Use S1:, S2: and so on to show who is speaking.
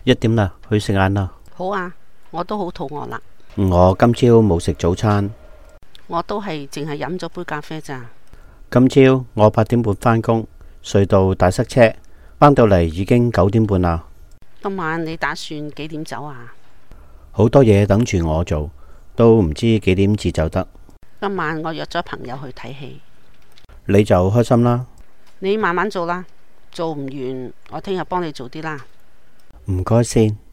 S1: 1點啦，去食晏啦。
S2: 好啊，我都好肚餓啦。
S1: 我今朝冇食早餐。
S2: 我都係淨係飲咗杯咖啡咋。
S1: 今朝我8點半返工，隧道大塞車，返到嚟已經9點半啦。
S2: 今晚你打算幾點走啊？
S1: 好多嘢等住我做，都唔知幾點至走得。
S2: 今晚我約咗朋友去睇戲。
S1: 你就開心啦。
S2: 你慢慢做啦，做唔完我聽日幫你做啲啦。
S1: 唔該先。